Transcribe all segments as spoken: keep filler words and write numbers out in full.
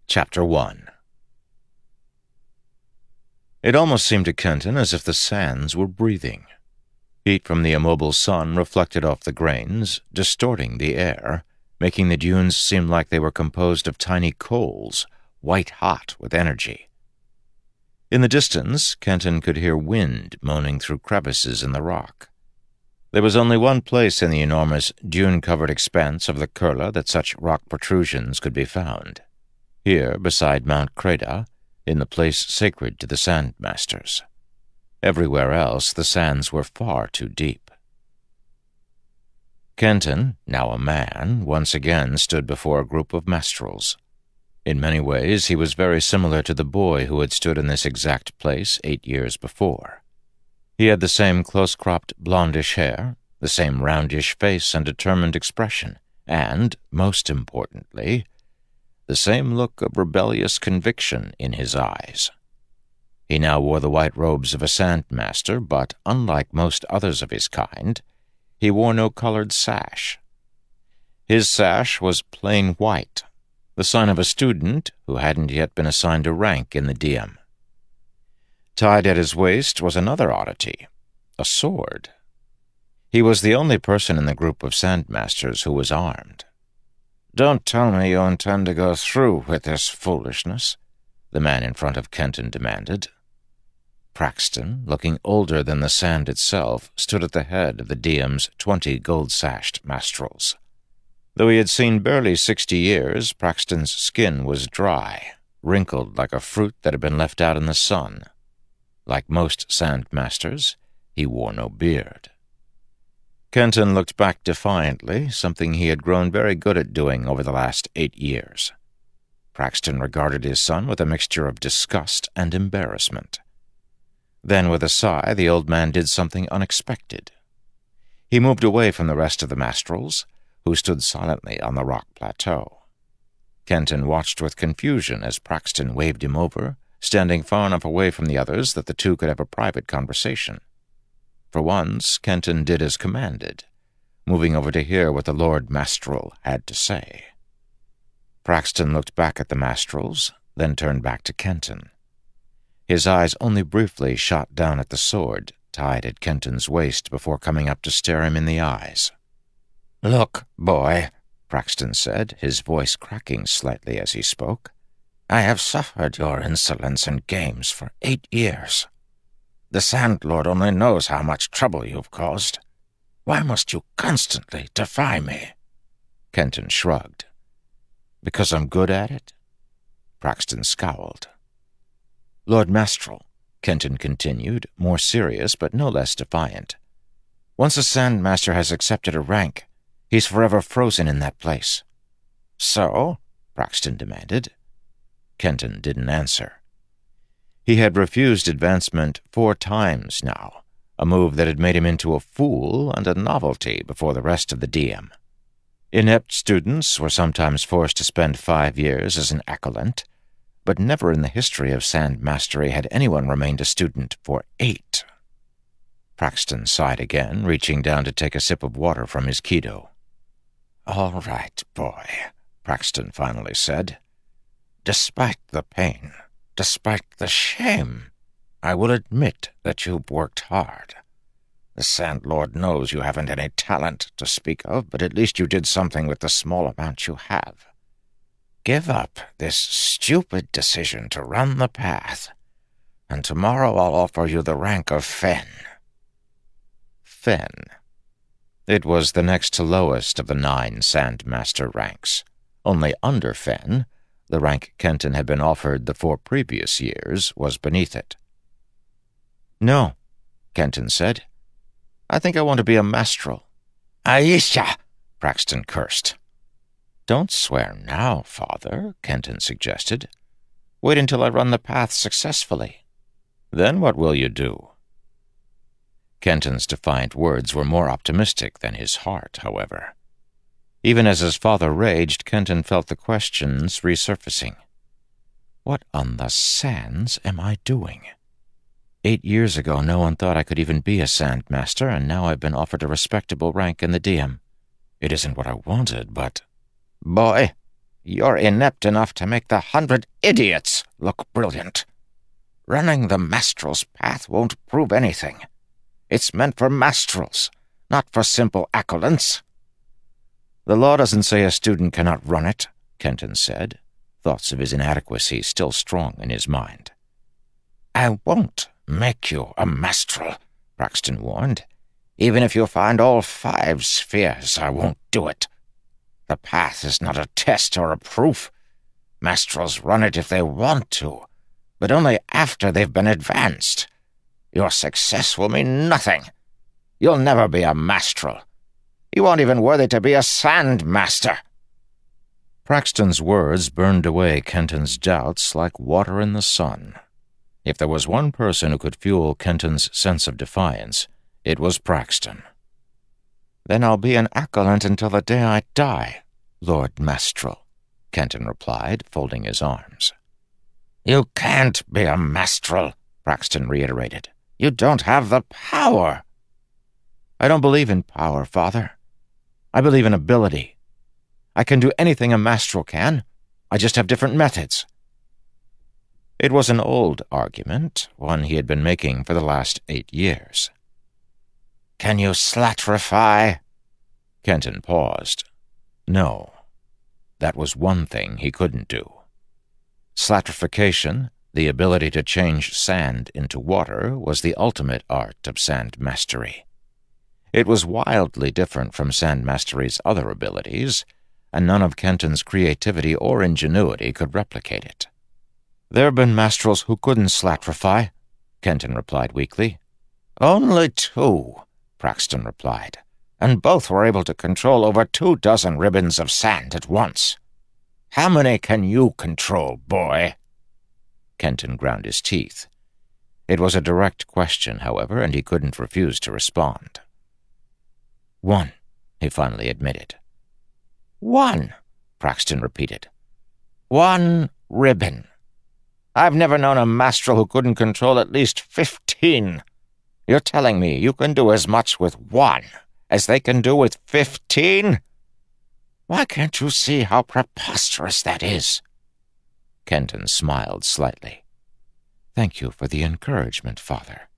Chapter one. It almost seemed to Kenton as if the sands were breathing. Heat from the immobile sun reflected off the grains, distorting the air, making the dunes seem like they were composed of tiny coals, white-hot with energy. In the distance, Kenton could hear wind moaning through crevices in the rock. There was only one place in the enormous dune-covered expanse of the Kurla that such rock protrusions could be found. Here, beside Mount Creda, in the place sacred to the Sandmasters. Everywhere else, the sands were far too deep. Kenton, now a man, once again stood before a group of Mastrels. In many ways, he was very similar to the boy who had stood in this exact place eight years before. He had the same close-cropped blondish hair, the same roundish face and determined expression, and, most importantly, the same look of rebellious conviction in his eyes. He now wore the white robes of a Sandmaster, but, unlike most others of his kind, he wore no colored sash. His sash was plain white, the sign of a student who hadn't yet been assigned a rank in the Diem. Tied at his waist was another oddity, a sword. He was the only person in the group of Sandmasters who was armed. "Don't tell me you intend to go through with this foolishness," the man in front of Kenton demanded. Praxton, looking older than the sand itself, stood at the head of the Diem's twenty gold-sashed Mastrels. Though he had seen barely sixty years, Praxton's skin was dry, wrinkled like a fruit that had been left out in the sun. Like most Sandmasters, he wore no beard. Kenton looked back defiantly, something he had grown very good at doing over the last eight years. Praxton regarded his son with a mixture of disgust and embarrassment. Then, with a sigh, the old man did something unexpected. He moved away from the rest of the Mastrels, who stood silently on the rock plateau. Kenton watched with confusion as Praxton waved him over, standing far enough away from the others that the two could have a private conversation. For once, Kenton did as commanded, moving over to hear what the Lord Mastrel had to say. Praxton looked back at the Mastrels, then turned back to Kenton. His eyes only briefly shot down at the sword, tied at Kenton's waist, before coming up to stare him in the eyes. "Look, boy," Praxton said, his voice cracking slightly as he spoke, "I have suffered your insolence and games for eight years. The Sandlord only knows how much trouble you've caused. Why must you constantly defy me?" Kenton shrugged. "Because I'm good at it?" Praxton scowled. "Lord Mastrel," Kenton continued, more serious but no less defiant, "once a Sandmaster has accepted a rank, he's forever frozen in that place." "So?" Praxton demanded. Kenton didn't answer. He had refused advancement four times now, a move that had made him into a fool and a novelty before the rest of the Diem. Inept students were sometimes forced to spend five years as an acolyte, but never in the history of Sand Mastery had anyone remained a student for eight. Praxton sighed again, reaching down to take a sip of water from his Kido. "All right, boy," Praxton finally said. "Despite the pain, despite the shame, I will admit that you've worked hard. The Sandlord knows you haven't any talent to speak of, but at least you did something with the small amount you have. Give up this stupid decision to run the path, and tomorrow I'll offer you the rank of Fen." Fen. It was the next to lowest of the nine Sandmaster ranks. Only under Fen, the rank Kenton had been offered the four previous years, was beneath it. "No," Kenton said. "I think I want to be a Mastrel." "Aisha!" Praxton cursed. "Don't swear now, Father," Kenton suggested. "Wait until I run the path successfully. Then what will you do?" Kenton's defiant words were more optimistic than his heart, however. Even as his father raged, Kenton felt the questions resurfacing. What on the sands am I doing? Eight years ago, no one thought I could even be a Sandmaster, and now I've been offered a respectable rank in the Diem. It isn't what I wanted, but... "Boy," you're inept enough to make the hundred idiots look brilliant. Running the Mastral's path won't prove anything. It's meant for Mastrals, not for simple accolants." "The law doesn't say a student cannot run it," Kenton said, thoughts of his inadequacy still strong in his mind. "I won't make you a Mastral," Praxton warned. "Even if you find all five spheres, I won't do it. The path is not a test or a proof. Mastrals run it if they want to, but only after they've been advanced. Your success will mean nothing. You'll never be a Mastral. You aren't even worthy to be a Sandmaster." Praxton's words burned away Kenton's doubts like water in the sun. If there was one person who could fuel Kenton's sense of defiance, it was Praxton. "Then I'll be an accolant until the day I die, Lord Mastral," Kenton replied, folding his arms. "You can't be a Mastral," Praxton reiterated. "You don't have the power." "I don't believe in power, Father. I believe in ability. I can do anything a Mastral can. I just have different methods." It was an old argument, one he had been making for the last eight years. "Can you slatrify?" Kenton paused. No. That was one thing he couldn't do. Slatrification, the ability to change sand into water, was the ultimate art of sand mastery. It was wildly different from sand mastery's other abilities, and none of Kenton's creativity or ingenuity could replicate it. "There have been Mastrals who couldn't slatrify," Kenton replied weakly. "Only two," Praxton replied, "and both were able to control over two dozen ribbons of sand at once. How many can you control, boy?" Kenton ground his teeth. It was a direct question, however, and he couldn't refuse to respond. "One," he finally admitted. "One," Praxton repeated. "One ribbon. I've never known a Mastral who couldn't control at least fifteen. You're telling me you can do as much with one as they can do with fifteen? Why can't you see how preposterous that is?" Kenton smiled slightly. "Thank you for the encouragement, Father."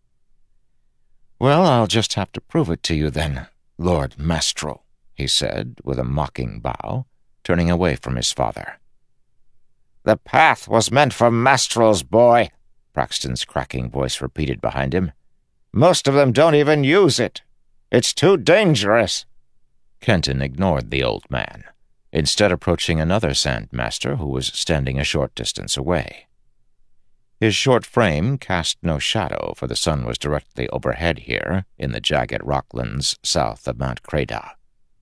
"Well, I'll just have to prove it to you then, Lord Mastral," he said, with a mocking bow, turning away from his father. "The path was meant for Mastrals, boy," Praxton's cracking voice repeated behind him. "Most of them don't even use it. It's too dangerous." Kenton ignored the old man, instead approaching another Sandmaster who was standing a short distance away. His short frame cast no shadow, for the sun was directly overhead here, in the jagged rocklands south of Mount Creda.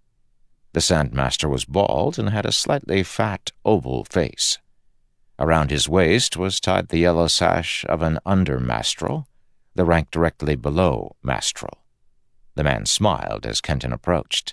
The Sandmaster was bald and had a slightly fat, oval face. Around his waist was tied the yellow sash of an under-Mastral, the rank directly below Mastral. The man smiled as Kenton approached.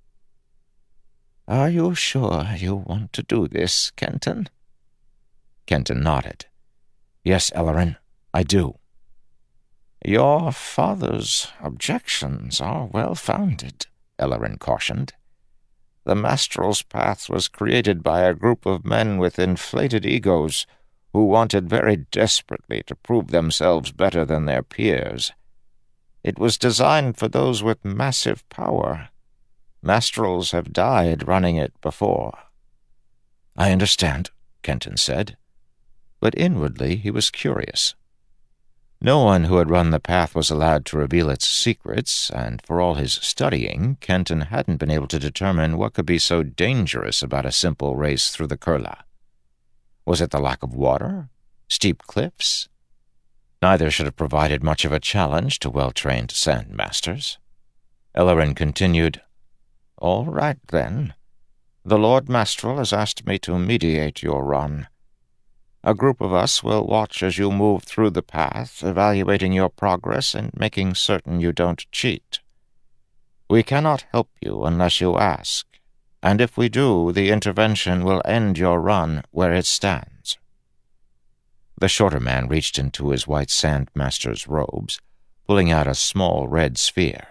"Are you sure you want to do this, Kenton?" Kenton nodded. "Yes, Ellerin, I do." "Your father's objections are well-founded," Ellerin cautioned. "The Mastral's path was created by a group of men with inflated egos who wanted very desperately to prove themselves better than their peers. It was designed for those with massive power. Mastrals have died running it before." "I understand," Kenton said, but inwardly he was curious. No one who had run the path was allowed to reveal its secrets, and for all his studying, Kenton hadn't been able to determine what could be so dangerous about a simple race through the Kurla. Was it the lack of water? Steep cliffs? Neither should have provided much of a challenge to well-trained Sandmasters. Ellerin continued, "All right, then. The Lord Mastral has asked me to mediate your run. A group of us will watch as you move through the path, evaluating your progress and making certain you don't cheat. We cannot help you unless you ask, and if we do, the intervention will end your run where it stands." The shorter man reached into his white Sandmaster's robes, pulling out a small red sphere.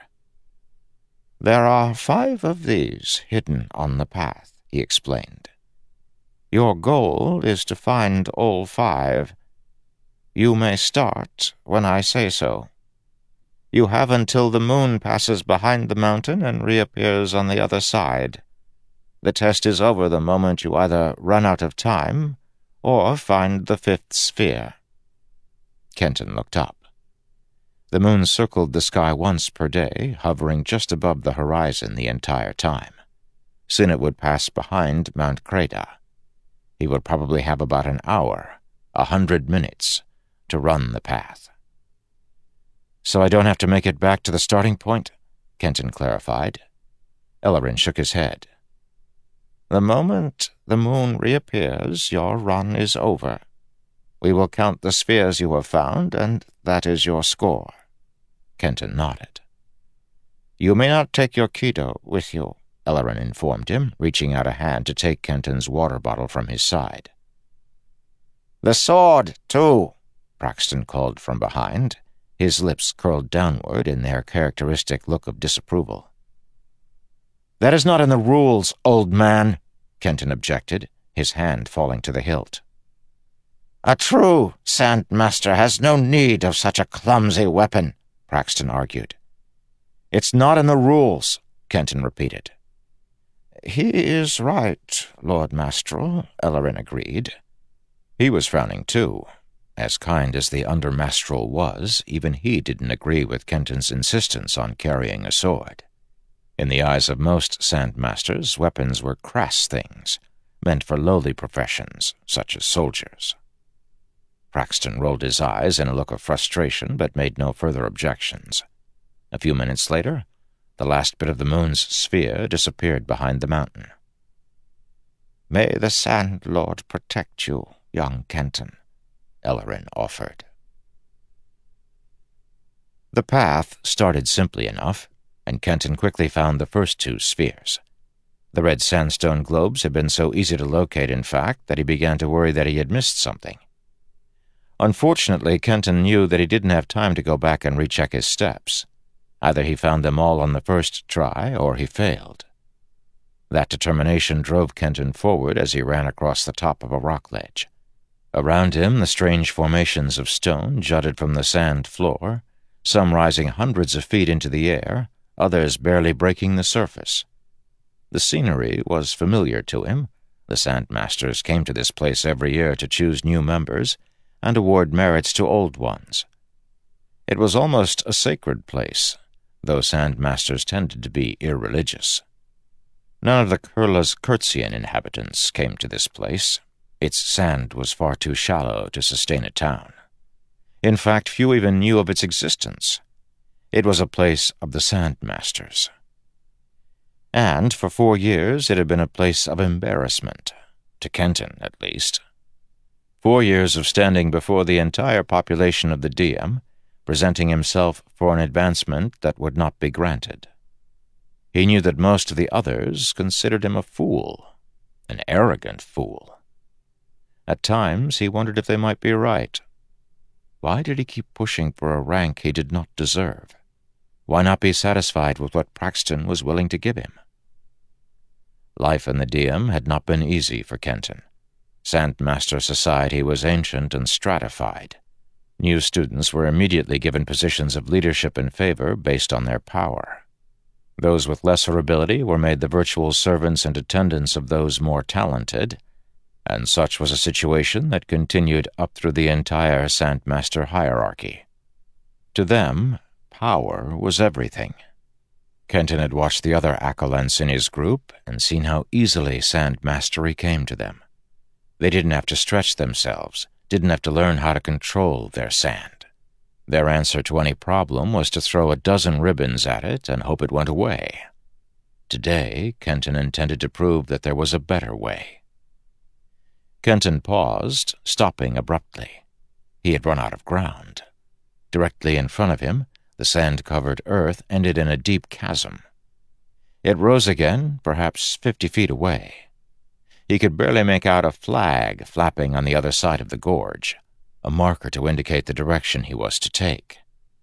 "There are five of these hidden on the path," he explained. Your goal is to find all five. You may start when I say so. You have until the moon passes behind the mountain and reappears on the other side. The test is over the moment you either run out of time or find the fifth sphere." Kenton looked up. The moon circled the sky once per day, hovering just above the horizon the entire time. Soon it would pass behind Mount Creda. He would probably have about an hour, a hundred minutes, to run the path. "So I don't have to make it back to the starting point?" Kenton clarified. Ellerin shook his head. "The moment the moon reappears, your run is over. We will count the spheres you have found, and that is your score." Kenton nodded. "You may not take your Kido with you," Ellerin informed him, reaching out a hand to take Kenton's water bottle from his side. "The sword, too," Praxton called from behind, his lips curled downward in their characteristic look of disapproval. "That is not in the rules, old man," Kenton objected, his hand falling to the hilt. "A true Sandmaster has no need of such a clumsy weapon," Praxton argued. "It's not in the rules," Kenton repeated. "He is right, Lord Mastral," Ellerin agreed. He was frowning too. As kind as the Undermastral was, even he didn't agree with Kenton's insistence on carrying a sword. In the eyes of most Sandmasters, weapons were crass things, meant for lowly professions, such as soldiers. Praxton rolled his eyes in a look of frustration, but made no further objections. A few minutes later, the last bit of the moon's sphere disappeared behind the mountain. "May the Sand Lord protect you, young Kenton," Ellerin offered. The path started simply enough, and Kenton quickly found the first two spheres. The red sandstone globes had been so easy to locate, in fact, that he began to worry that he had missed something. Unfortunately, Kenton knew that he didn't have time to go back and recheck his steps. Either he found them all on the first try, or he failed. That determination drove Kenton forward as he ran across the top of a rock ledge. Around him, the strange formations of stone jutted from the sand floor, some rising hundreds of feet into the air, others barely breaking the surface. The scenery was familiar to him. The Sandmasters came to this place every year to choose new members and award merits to old ones. It was almost a sacred place, though Sandmasters tended to be irreligious. None of the Kurla's Kurtzian inhabitants came to this place. Its sand was far too shallow to sustain a town. In fact, few even knew of its existence. It was a place of the Sandmasters. And for four years it had been a place of embarrassment, to Kenton at least. Four years of standing before the entire population of the Diem, presenting himself for an advancement that would not be granted. He knew that most of the others considered him a fool, an arrogant fool. At times he wondered if they might be right. Why did he keep pushing for a rank he did not deserve? Why not be satisfied with what Praxton was willing to give him? Life in the Diem had not been easy for Kenton. Sandmaster society was ancient and stratified. New students were immediately given positions of leadership and favor based on their power. Those with lesser ability were made the virtual servants and attendants of those more talented, and such was a situation that continued up through the entire Sandmaster hierarchy. To them, power was everything. Kenton had watched the other Accolents in his group and seen how easily Sandmastery came to them. They didn't have to stretch themselves, didn't have to learn how to control their sand. Their answer to any problem was to throw a dozen ribbons at it and hope it went away. Today, Kenton intended to prove that there was a better way. Kenton paused, stopping abruptly. He had run out of ground. Directly in front of him, the sand-covered earth ended in a deep chasm. It rose again, perhaps fifty feet away. He could barely make out a flag flapping on the other side of the gorge, a marker to indicate the direction he was to take.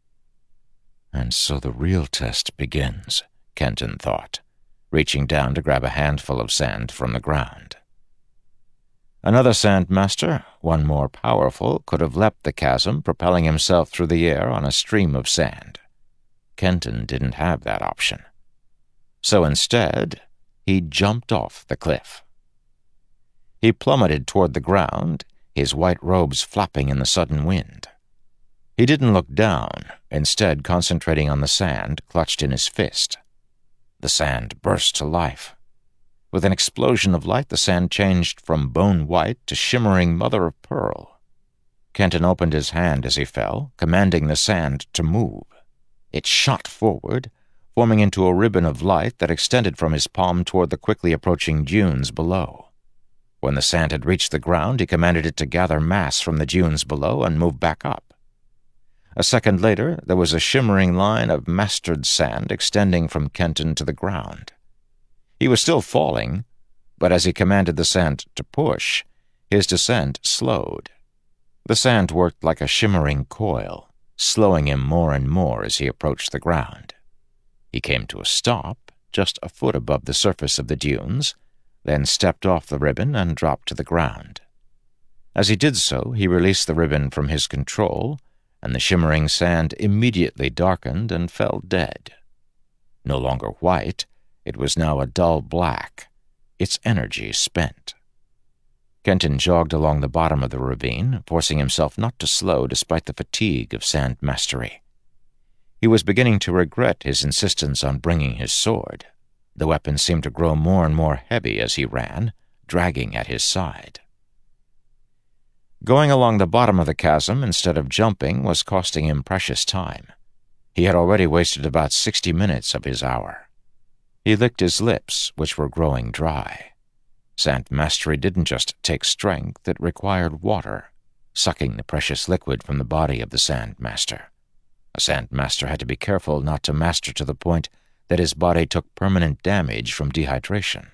And so the real test begins, Kenton thought, reaching down to grab a handful of sand from the ground. Another Sandmaster, one more powerful, could have leapt the chasm, propelling himself through the air on a stream of sand. Kenton didn't have that option. So instead, he jumped off the cliff. He plummeted toward the ground, his white robes flapping in the sudden wind. He didn't look down, instead concentrating on the sand clutched in his fist. The sand burst to life. With an explosion of light, the sand changed from bone white to shimmering mother of pearl. Kenton opened his hand as he fell, commanding the sand to move. It shot forward, forming into a ribbon of light that extended from his palm toward the quickly approaching dunes below. When the sand had reached the ground, he commanded it to gather mass from the dunes below and move back up. A second later, there was a shimmering line of mastered sand extending from Kenton to the ground. He was still falling, but as he commanded the sand to push, his descent slowed. The sand worked like a shimmering coil, slowing him more and more as he approached the ground. He came to a stop just a foot above the surface of the dunes, then stepped off the ribbon and dropped to the ground. As he did so, he released the ribbon from his control, and the shimmering sand immediately darkened and fell dead. No longer white, it was now a dull black, its energy spent. Kenton jogged along the bottom of the ravine, forcing himself not to slow despite the fatigue of sand mastery. He was beginning to regret his insistence on bringing his sword. The weapon seemed to grow more and more heavy as he ran, dragging at his side. Going along the bottom of the chasm instead of jumping was costing him precious time. He had already wasted about sixty minutes of his hour. He licked his lips, which were growing dry. Sand mastery didn't just take strength, it required water, sucking the precious liquid from the body of the Sand Master. A Sand Master had to be careful not to master to the point that his body took permanent damage from dehydration.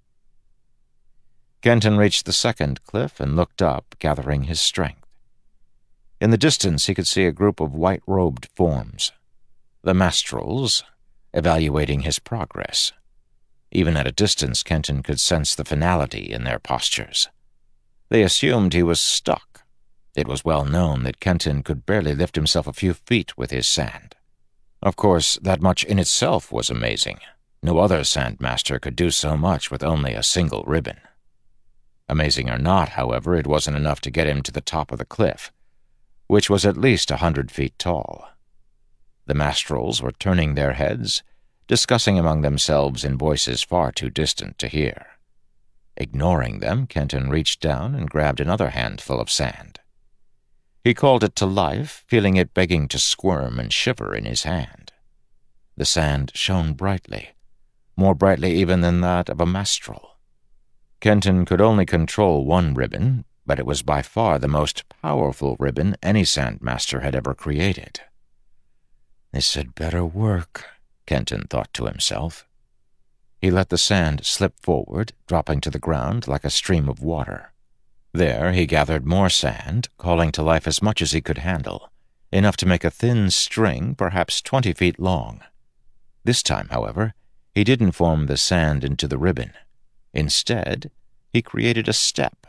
Kenton reached the second cliff and looked up, gathering his strength. In the distance he could see a group of white-robed forms, the Mastrals, evaluating his progress. Even at a distance, Kenton could sense the finality in their postures. They assumed he was stuck. It was well known that Kenton could barely lift himself a few feet with his sand. Of course, that much in itself was amazing. No other Sandmaster could do so much with only a single ribbon. Amazing or not, however, it wasn't enough to get him to the top of the cliff, which was at least a hundred feet tall. The Mastrals were turning their heads, discussing among themselves in voices far too distant to hear. Ignoring them, Kenton reached down and grabbed another handful of sand. He called it to life, feeling it begging to squirm and shiver in his hand. The sand shone brightly, more brightly even than that of a Mastral. Kenton could only control one ribbon, but it was by far the most powerful ribbon any Sandmaster had ever created. This had better work, Kenton thought to himself. He let the sand slip forward, dropping to the ground like a stream of water. There he gathered more sand, calling to life as much as he could handle, enough to make a thin string perhaps twenty feet long. This time, however, he didn't form the sand into the ribbon. Instead, he created a step.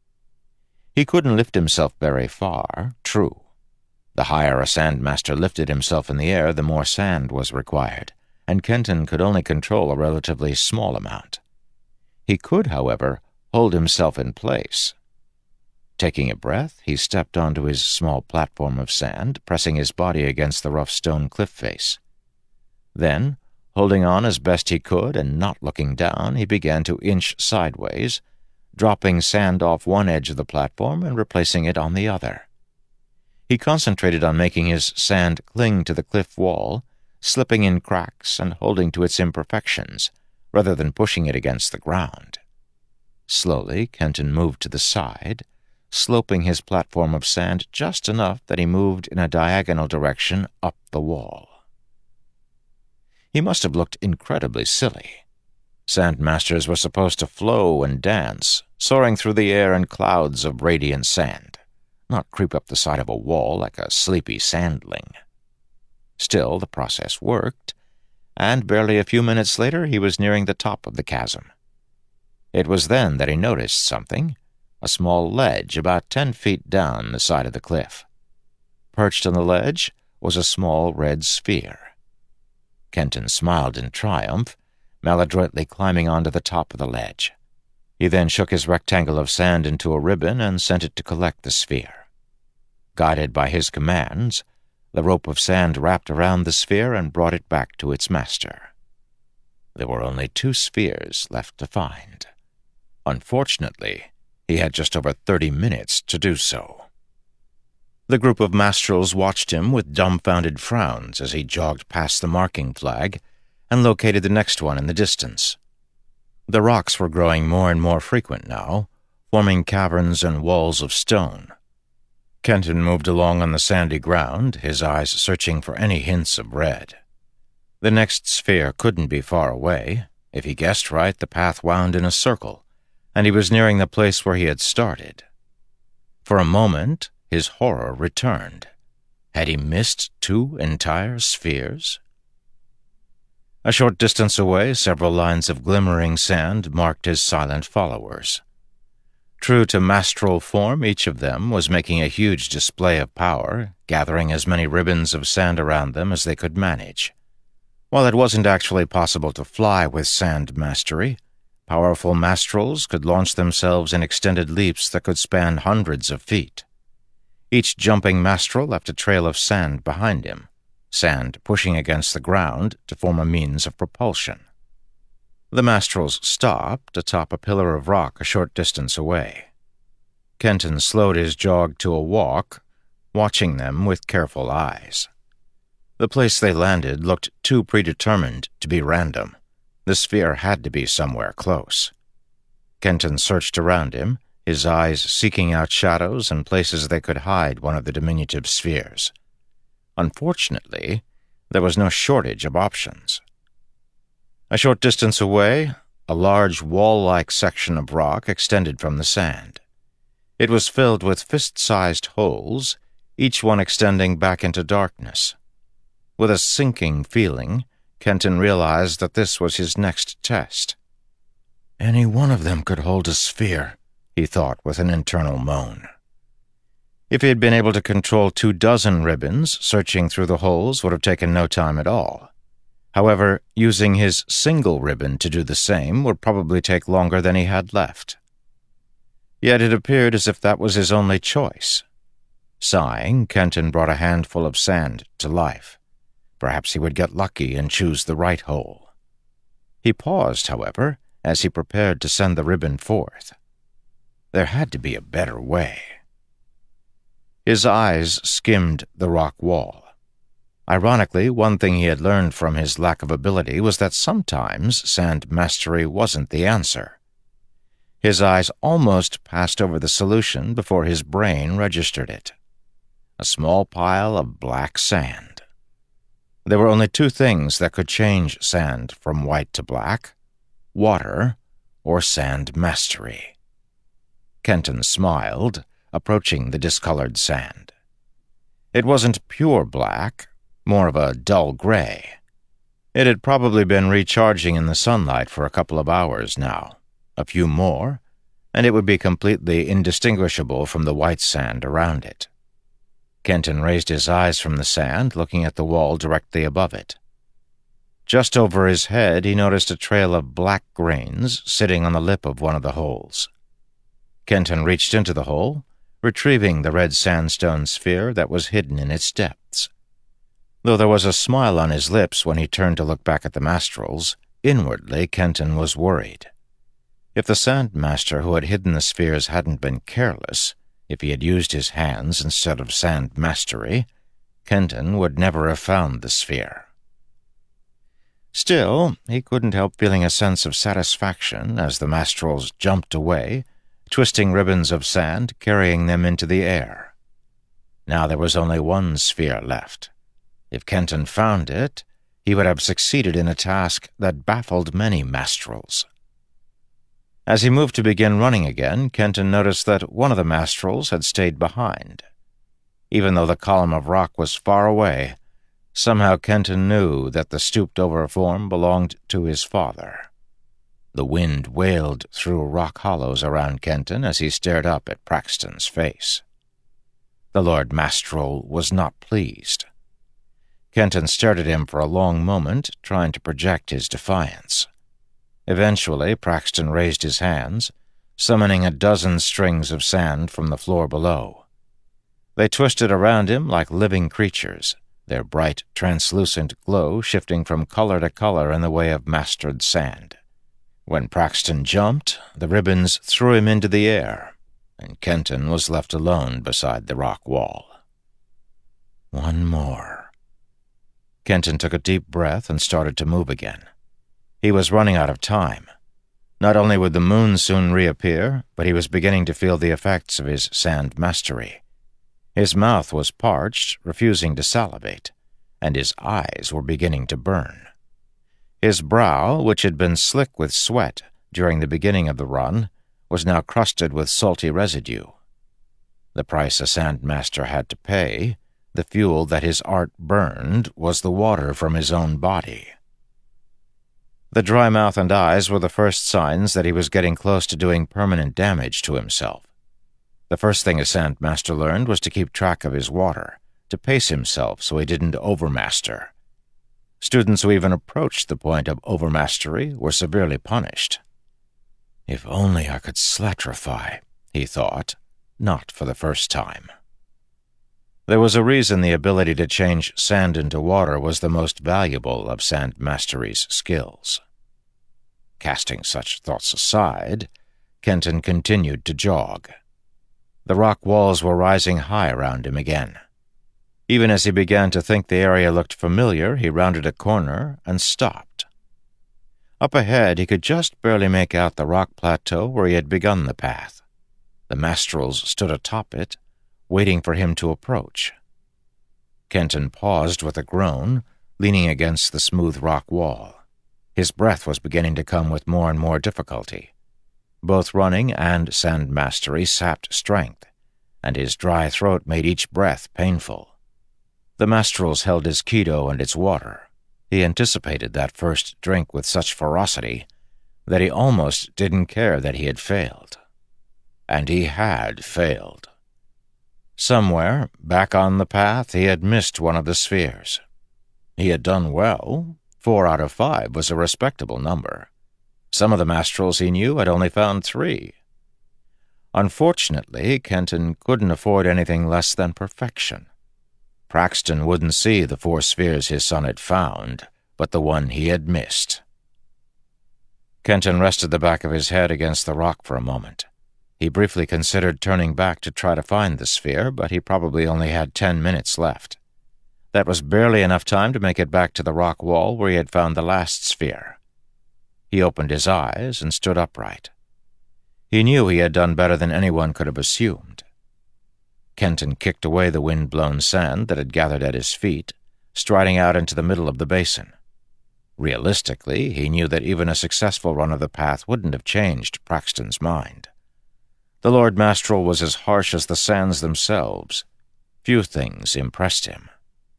He couldn't lift himself very far, true. The higher a Sandmaster lifted himself in the air, the more sand was required, and Kenton could only control a relatively small amount. He could, however, hold himself in place. Taking a breath, he stepped onto his small platform of sand, pressing his body against the rough stone cliff face. Then, holding on as best he could and not looking down, he began to inch sideways, dropping sand off one edge of the platform and replacing it on the other. He concentrated on making his sand cling to the cliff wall, slipping in cracks and holding to its imperfections, rather than pushing it against the ground. Slowly, Kenton moved to the side, sloping his platform of sand just enough that he moved in a diagonal direction up the wall. He must have looked incredibly silly. Sandmasters were supposed to flow and dance, soaring through the air in clouds of radiant sand, not creep up the side of a wall like a sleepy sandling. Still, the process worked, and barely a few minutes later he was nearing the top of the chasm. It was then that he noticed something, a small ledge about ten feet down the side of the cliff. Perched on the ledge was a small red sphere. Kenton smiled in triumph, maladroitly climbing onto the top of the ledge. He then shook his rectangle of sand into a ribbon and sent it to collect the sphere. Guided by his commands, the rope of sand wrapped around the sphere and brought it back to its master. There were only two spheres left to find. Unfortunately, he had just over thirty minutes to do so. The group of Mastrels watched him with dumbfounded frowns as he jogged past the marking flag and located the next one in the distance. The rocks were growing more and more frequent now, forming caverns and walls of stone. Kenton moved along on the sandy ground, his eyes searching for any hints of red. The next sphere couldn't be far away. If he guessed right, the path wound in a circle, and he was nearing the place where he had started. For a moment, his horror returned. Had he missed two entire spheres? A short distance away, several lines of glimmering sand marked his silent followers. True to Mastrel form, each of them was making a huge display of power, gathering as many ribbons of sand around them as they could manage. While it wasn't actually possible to fly with sand mastery, powerful Mastrels could launch themselves in extended leaps that could span hundreds of feet. Each jumping Mastrel left a trail of sand behind him, sand pushing against the ground to form a means of propulsion. The Mastrels stopped atop a pillar of rock a short distance away. Kenton slowed his jog to a walk, watching them with careful eyes. The place they landed looked too predetermined to be random. The sphere had to be somewhere close. Kenton searched around him, his eyes seeking out shadows and places they could hide one of the diminutive spheres. Unfortunately, there was no shortage of options. A short distance away, a large wall-like section of rock extended from the sand. It was filled with fist-sized holes, each one extending back into darkness. With a sinking feeling, Kenton realized that this was his next test. Any one of them could hold a sphere, he thought with an internal moan. If he had been able to control two dozen ribbons, searching through the holes would have taken no time at all. However, using his single ribbon to do the same would probably take longer than he had left. Yet it appeared as if that was his only choice. Sighing, Kenton brought a handful of sand to life. Perhaps he would get lucky and choose the right hole. He paused, however, as he prepared to send the ribbon forth. There had to be a better way. His eyes skimmed the rock wall. Ironically, one thing he had learned from his lack of ability was that sometimes sand mastery wasn't the answer. His eyes almost passed over the solution before his brain registered it. A small pile of black sand. There were only two things that could change sand from white to black: water or sand mastery. Kenton smiled, approaching the discolored sand. It wasn't pure black, more of a dull gray. It had probably been recharging in the sunlight for a couple of hours now. A few more, and it would be completely indistinguishable from the white sand around it. Kenton raised his eyes from the sand, looking at the wall directly above it. Just over his head, he noticed a trail of black grains sitting on the lip of one of the holes. Kenton reached into the hole, retrieving the red sandstone sphere that was hidden in its depths. Though there was a smile on his lips when he turned to look back at the Mastrels, inwardly Kenton was worried. If the Sandmaster who had hidden the spheres hadn't been careless, if he had used his hands instead of sand mastery, Kenton would never have found the sphere. Still, he couldn't help feeling a sense of satisfaction as the Mastrels jumped away, twisting ribbons of sand, carrying them into the air. Now there was only one sphere left. If Kenton found it, he would have succeeded in a task that baffled many Mastrels. As he moved to begin running again, Kenton noticed that one of the Mastrels had stayed behind. Even though the column of rock was far away, somehow Kenton knew that the stooped-over form belonged to his father. The wind wailed through rock hollows around Kenton as he stared up at Praxton's face. The Lord Mastrel was not pleased. Kenton stared at him for a long moment, trying to project his defiance. Eventually, Praxton raised his hands, summoning a dozen strings of sand from the floor below. They twisted around him like living creatures, their bright, translucent glow shifting from color to color in the way of mastered sand. When Praxton jumped, the ribbons threw him into the air, and Kenton was left alone beside the rock wall. One more. Kenton took a deep breath and started to move again. He was running out of time. Not only would the moon soon reappear, but he was beginning to feel the effects of his sand mastery. His mouth was parched, refusing to salivate, and his eyes were beginning to burn. His brow, which had been slick with sweat during the beginning of the run, was now crusted with salty residue. The price a sandmaster had to pay, the fuel that his art burned, was the water from his own body. The dry mouth and eyes were the first signs that he was getting close to doing permanent damage to himself. The first thing a sandmaster learned was to keep track of his water, to pace himself so he didn't overmaster. Students who even approached the point of overmastery were severely punished. If only I could slatrify, he thought, not for the first time. There was a reason the ability to change sand into water was the most valuable of sand mastery's skills. Casting such thoughts aside, Kenton continued to jog. The rock walls were rising high around him again. Even as he began to think the area looked familiar, he rounded a corner and stopped. Up ahead, he could just barely make out the rock plateau where he had begun the path. The Mastrels stood atop it, waiting for him to approach. Kenton paused with a groan, leaning against the smooth rock wall. His breath was beginning to come with more and more difficulty. Both running and sand mastery sapped strength, and his dry throat made each breath painful. The Mastrels held his Kido and its water. He anticipated that first drink with such ferocity that he almost didn't care that he had failed. And he had failed. Somewhere, back on the path, he had missed one of the spheres. He had done well. Four out of five was a respectable number. Some of the Mastrels he knew had only found three. Unfortunately, Kenton couldn't afford anything less than perfection. Praxton wouldn't see the four spheres his son had found, but the one he had missed. Kenton rested the back of his head against the rock for a moment. He briefly considered turning back to try to find the sphere, but he probably only had ten minutes left. That was barely enough time to make it back to the rock wall where he had found the last sphere. He opened his eyes and stood upright. He knew he had done better than anyone could have assumed. Kenton kicked away the wind-blown sand that had gathered at his feet, striding out into the middle of the basin. Realistically, he knew that even a successful run of the path wouldn't have changed Praxton's mind. The Lord Mastrel was as harsh as the sands themselves. Few things impressed him.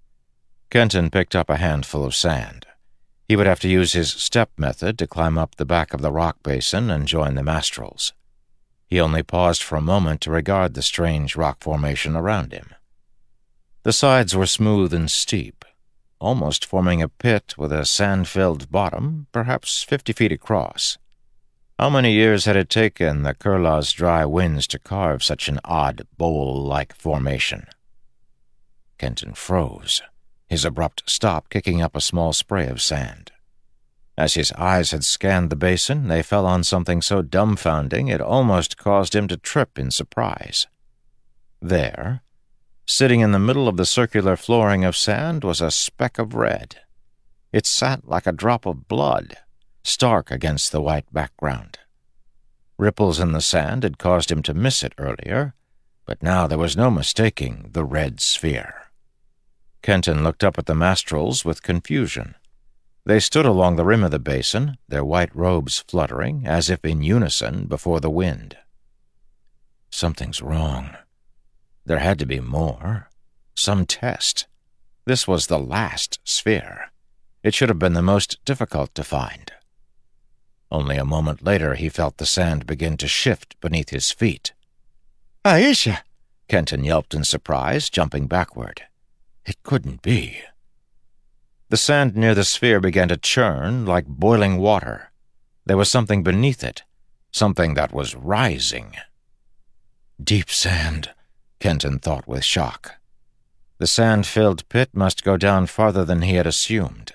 Kenton picked up a handful of sand. He would have to use his step method to climb up the back of the rock basin and join the Mastrels. He only paused for a moment to regard the strange rock formation around him. The sides were smooth and steep, almost forming a pit with a sand-filled bottom, perhaps fifty feet across. How many years had it taken the Kurla's dry winds to carve such an odd, bowl-like formation? Kenton froze, his abrupt stop kicking up a small spray of sand. As his eyes had scanned the basin, they fell on something so dumbfounding it almost caused him to trip in surprise. There, sitting in the middle of the circular flooring of sand, was a speck of red. It sat like a drop of blood, stark against the white background. Ripples in the sand had caused him to miss it earlier, but now there was no mistaking the red sphere. Kenton looked up at the Mastrels with confusion. They stood along the rim of the basin, their white robes fluttering, as if in unison, before the wind. Something's wrong. There had to be more. Some test. This was the last sphere. It should have been the most difficult to find. Only a moment later he felt the sand begin to shift beneath his feet. "Aisha!" Kenton yelped in surprise, jumping backward. It couldn't be. The sand near the sphere began to churn like boiling water. There was something beneath it, something that was rising. Deep sand, Kenton thought with shock. The sand-filled pit must go down farther than he had assumed.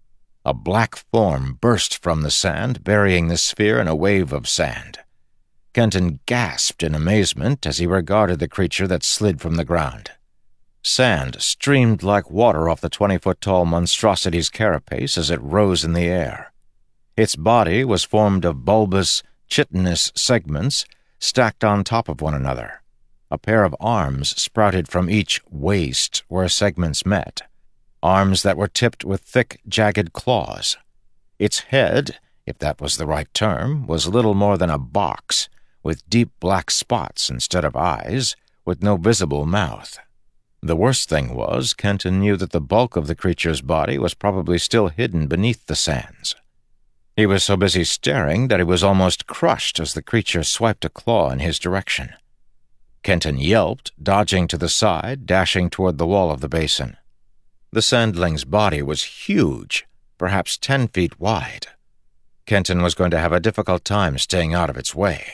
A black form burst from the sand, burying the sphere in a wave of sand. Kenton gasped in amazement as he regarded the creature that slid from the ground. Sand streamed like water off the twenty-foot-tall monstrosity's carapace as it rose in the air. Its body was formed of bulbous, chitinous segments stacked on top of one another. A pair of arms sprouted from each waist where segments met, arms that were tipped with thick, jagged claws. Its head, if that was the right term, was little more than a box, with deep black spots instead of eyes, with no visible mouth. The worst thing was, Kenton knew that the bulk of the creature's body was probably still hidden beneath the sands. He was so busy staring that he was almost crushed as the creature swiped a claw in his direction. Kenton yelped, dodging to the side, dashing toward the wall of the basin. The sandling's body was huge, perhaps ten feet wide. Kenton was going to have a difficult time staying out of its way.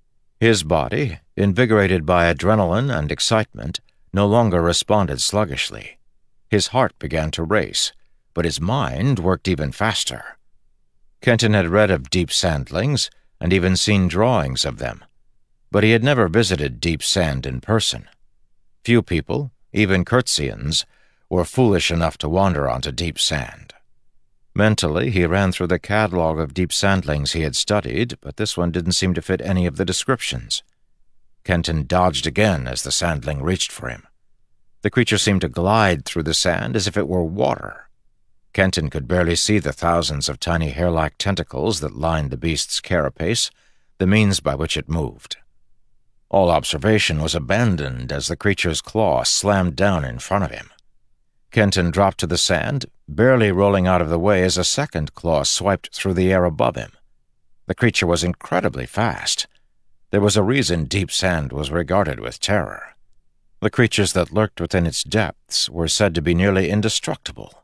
His body, invigorated by adrenaline and excitement, no longer responded sluggishly. His heart began to race, but his mind worked even faster. Kenton had read of deep sandlings and even seen drawings of them, but he had never visited deep sand in person. Few people, even Kurtzians, were foolish enough to wander onto deep sand. Mentally, he ran through the catalog of deep sandlings he had studied, but this one didn't seem to fit any of the descriptions. Kenton dodged again as the sandling reached for him. The creature seemed to glide through the sand as if it were water. Kenton could barely see the thousands of tiny hair-like tentacles that lined the beast's carapace, the means by which it moved. All observation was abandoned as the creature's claw slammed down in front of him. Kenton dropped to the sand, barely rolling out of the way as a second claw swiped through the air above him. The creature was incredibly fast. There was a reason deep sand was regarded with terror. The creatures that lurked within its depths were said to be nearly indestructible.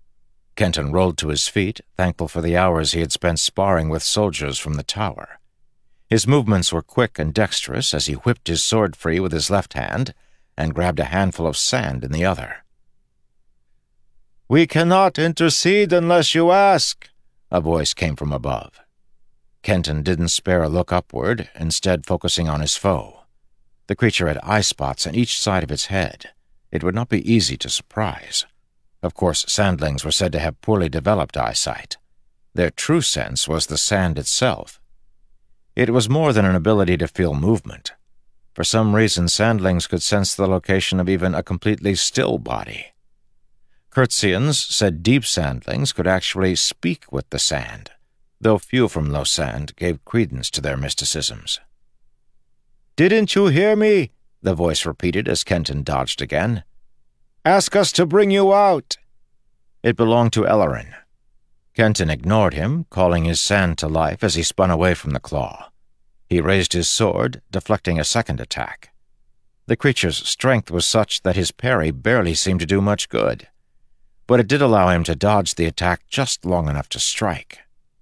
Kenton rolled to his feet, thankful for the hours he had spent sparring with soldiers from the tower. His movements were quick and dexterous as he whipped his sword free with his left hand and grabbed a handful of sand in the other. "We cannot intercede unless you ask," a voice came from above. Kenton didn't spare a look upward, instead focusing on his foe. The creature had eye spots on each side of its head. It would not be easy to surprise. Of course, sandlings were said to have poorly developed eyesight. Their true sense was the sand itself. It was more than an ability to feel movement. For some reason, sandlings could sense the location of even a completely still body. Kurtzians said deep sandlings could actually speak with the sand, though few from Losand gave credence to their mysticisms. "Didn't you hear me?" the voice repeated as Kenton dodged again. "Ask us to bring you out." It belonged to Ellerin. Kenton ignored him, calling his sand to life as he spun away from the claw. He raised his sword, deflecting a second attack. The creature's strength was such that his parry barely seemed to do much good, but it did allow him to dodge the attack just long enough to strike.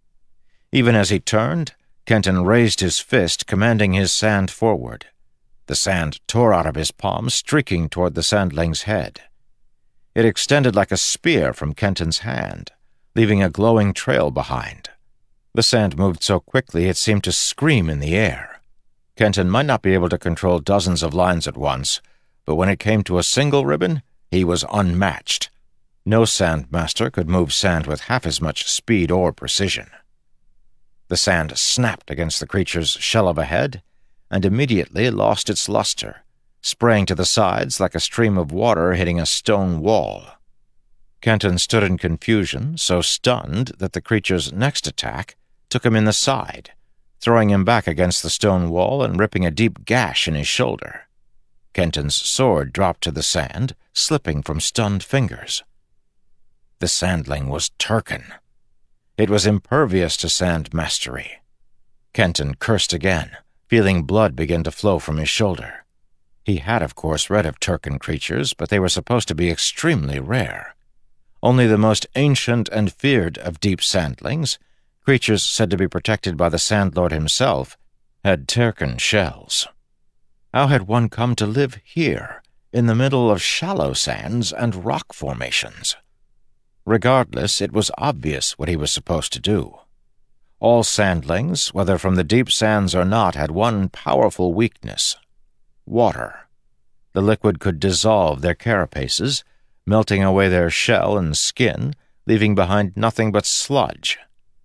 Even as he turned, Kenton raised his fist, commanding his sand forward. The sand tore out of his palm, streaking toward the sandling's head. It extended like a spear from Kenton's hand, leaving a glowing trail behind. The sand moved so quickly it seemed to scream in the air. Kenton might not be able to control dozens of lines at once, but when it came to a single ribbon, he was unmatched. No sandmaster could move sand with half as much speed or precision. The sand snapped against the creature's shell of a head, and immediately lost its luster, spraying to the sides like a stream of water hitting a stone wall. Kenton stood in confusion, so stunned that the creature's next attack took him in the side, throwing him back against the stone wall and ripping a deep gash in his shoulder. Kenton's sword dropped to the sand, slipping from stunned fingers. The sandling was Turkin. It was impervious to sand mastery. Kenton cursed again, feeling blood begin to flow from his shoulder. He had, of course, read of Turken creatures, but they were supposed to be extremely rare. Only the most ancient and feared of deep sandlings, creatures said to be protected by the Sandlord himself, had Turken shells. How had one come to live here, in the middle of shallow sands and rock formations? Regardless, it was obvious what he was supposed to do. All sandlings, whether from the deep sands or not, had one powerful weakness: water. The liquid could dissolve their carapaces, melting away their shell and skin, leaving behind nothing but sludge.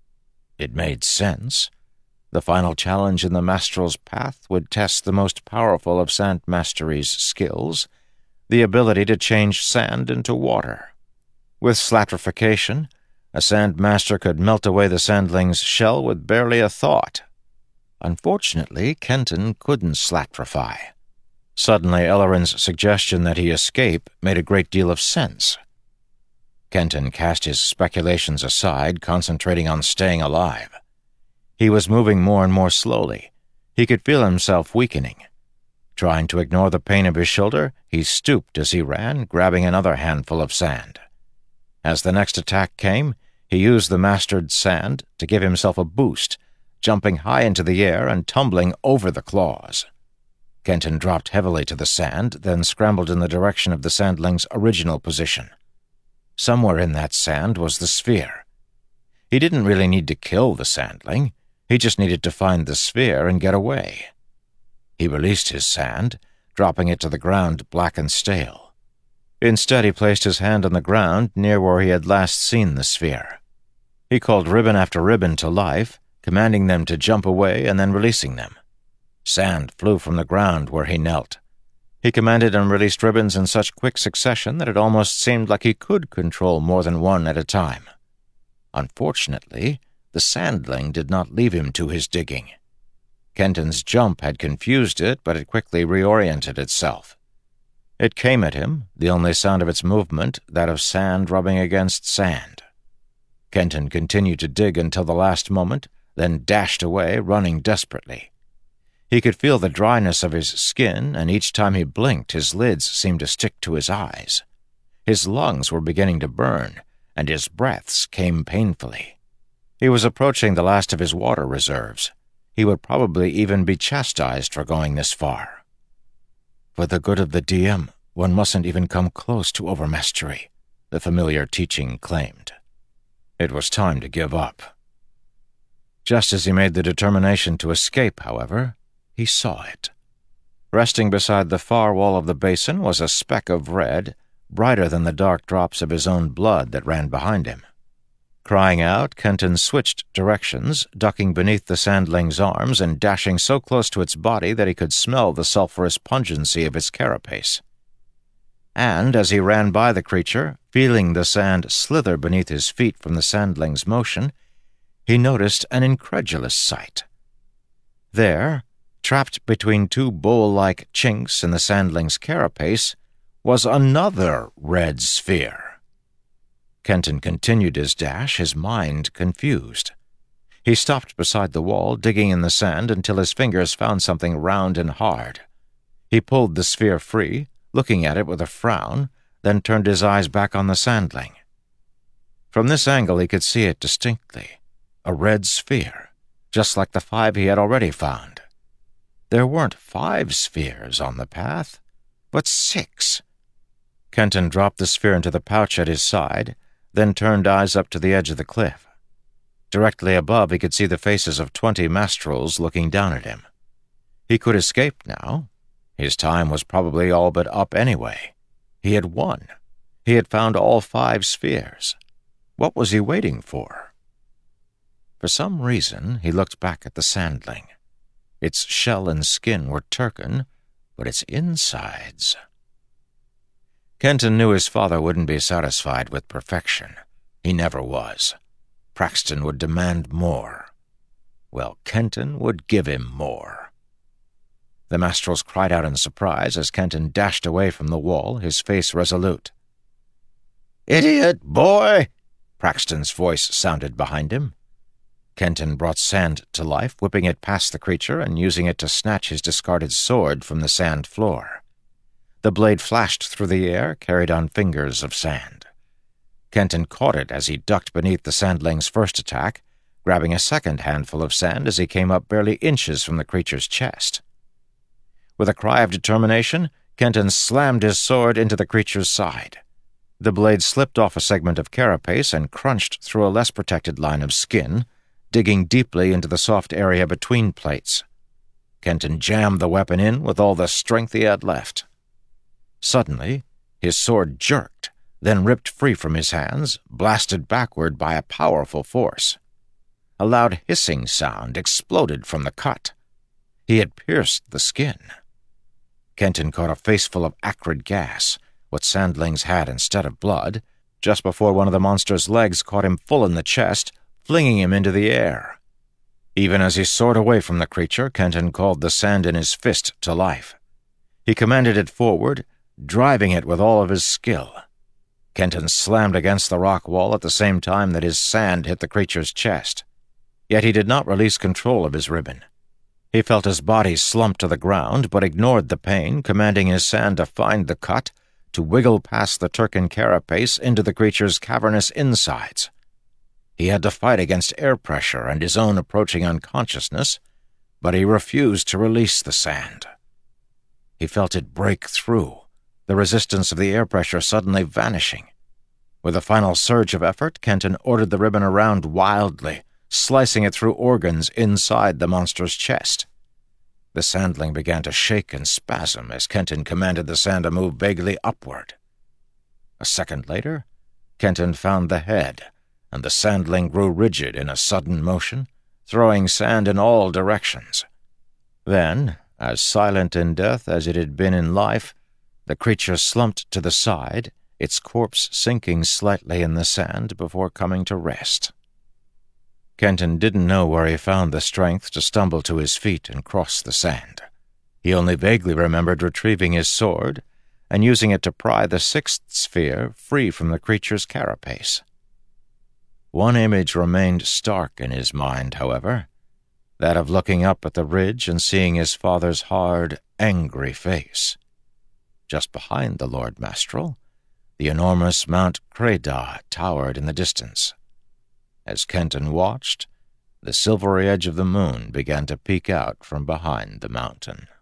It made sense. The final challenge in the Mastral's path would test the most powerful of Sand Mastery's skills, the ability to change sand into water. With slatrification, a Sand Master could melt away the sandling's shell with barely a thought. Unfortunately, Kenton couldn't slatrify. Suddenly, Ellorin's suggestion that he escape made a great deal of sense. Kenton cast his speculations aside, concentrating on staying alive. He was moving more and more slowly. He could feel himself weakening. Trying to ignore the pain of his shoulder, he stooped as he ran, grabbing another handful of sand. As the next attack came, he used the mastered sand to give himself a boost, jumping high into the air and tumbling over the claws. Kenton dropped heavily to the sand, then scrambled in the direction of the sandling's original position. Somewhere in that sand was the sphere. He didn't really need to kill the sandling. He just needed to find the sphere and get away. He released his sand, dropping it to the ground black and stale. Instead, he placed his hand on the ground near where he had last seen the sphere. He called ribbon after ribbon to life, commanding them to jump away and then releasing them. Sand flew from the ground where he knelt. He commanded and released ribbons in such quick succession that it almost seemed like he could control more than one at a time. Unfortunately, the sandling did not leave him to his digging. Kenton's jump had confused it, but it quickly reoriented itself. It came at him, the only sound of its movement, that of sand rubbing against sand. Kenton continued to dig until the last moment, then dashed away, running desperately. He could feel the dryness of his skin, and each time he blinked, his lids seemed to stick to his eyes. His lungs were beginning to burn, and his breaths came painfully. He was approaching the last of his water reserves. He would probably even be chastised for going this far. For the good of the D M, one mustn't even come close to overmastery, the familiar teaching claimed. It was time to give up. Just as he made the determination to escape, however, he saw it. Resting beside the far wall of the basin was a speck of red, brighter than the dark drops of his own blood that ran behind him. Crying out, Kenton switched directions, ducking beneath the sandling's arms and dashing so close to its body that he could smell the sulphurous pungency of its carapace. And as he ran by the creature, feeling the sand slither beneath his feet from the sandling's motion, he noticed an incredulous sight. There, trapped between two bowl-like chinks in the sandling's carapace, was another red sphere. Kenton continued his dash, his mind confused. He stopped beside the wall, digging in the sand until his fingers found something round and hard. He pulled the sphere free, looking at it with a frown, then turned his eyes back on the sandling. From this angle he could see it distinctly, a red sphere, just like the five he had already found. There weren't five spheres on the path, but six. Kenton dropped the sphere into the pouch at his side, then turned eyes up to the edge of the cliff. Directly above he could see the faces of twenty Mastrals looking down at him. He could escape now. His time was probably all but up anyway. He had won. He had found all five spheres. What was he waiting for? For some reason, he looked back at the sandling. Its shell and skin were Turken, but its insides... Kenton knew his father wouldn't be satisfied with perfection. He never was. Praxton would demand more. Well, Kenton would give him more. The Mastrals cried out in surprise as Kenton dashed away from the wall, his face resolute. "Idiot, boy!" Praxton's voice sounded behind him. Kenton brought Sand to life, whipping it past the creature and using it to snatch his discarded sword from the sand floor. The blade flashed through the air, carried on fingers of sand. Kenton caught it as he ducked beneath the Sandling's first attack, grabbing a second handful of sand as he came up barely inches from the creature's chest. With a cry of determination, Kenton slammed his sword into the creature's side. The blade slipped off a segment of carapace and crunched through a less protected line of skin, digging deeply into the soft area between plates. Kenton jammed the weapon in with all the strength he had left. Suddenly, his sword jerked, then ripped free from his hands, blasted backward by a powerful force. A loud hissing sound exploded from the cut. He had pierced the skin. Kenton caught a faceful of acrid gas, what Sandlings had instead of blood, just before one of the monster's legs caught him full in the chest, flinging him into the air. Even as he soared away from the creature, Kenton called the sand in his fist to life. He commanded it forward, driving it with all of his skill. Kenton slammed against the rock wall at the same time that his sand hit the creature's chest. Yet he did not release control of his ribbon. He felt his body slump to the ground, but ignored the pain, commanding his sand to find the cut, to wiggle past the Turcan carapace into the creature's cavernous insides. He had to fight against air pressure and his own approaching unconsciousness, but he refused to release the sand. He felt it break through, the resistance of the air pressure suddenly vanishing. With a final surge of effort, Kenton ordered the ribbon around wildly, slicing it through organs inside the monster's chest. The Sandling began to shake and spasm as Kenton commanded the sand to move vaguely upward. A second later, Kenton found the head, and the Sandling grew rigid in a sudden motion, throwing sand in all directions. Then, as silent in death as it had been in life, the creature slumped to the side, its corpse sinking slightly in the sand before coming to rest. Kenton didn't know where he found the strength to stumble to his feet and cross the sand. He only vaguely remembered retrieving his sword and using it to pry the sixth sphere free from the creature's carapace. One image remained stark in his mind, however, that of looking up at the ridge and seeing his father's hard, angry face. Just behind the Lord Mastral, the enormous Mount Creda towered in the distance. As Kenton watched, the silvery edge of the moon began to peek out from behind the mountain.